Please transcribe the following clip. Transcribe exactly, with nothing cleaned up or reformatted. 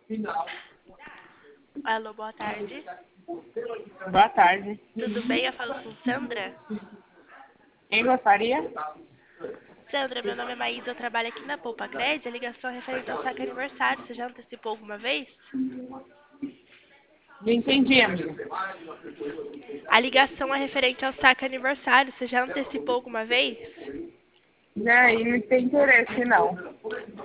Alô, boa tarde. Boa tarde. Tudo bem? Eu falo com Sandra. Quem gostaria? Sandra, meu nome é Maísa, eu trabalho aqui na Poupa Cred. A ligação é referente ao saque aniversário. Você já antecipou alguma vez? Não entendi, amigo. A ligação é referente ao saque aniversário. Você já antecipou alguma vez? E aí, não tem interesse, não.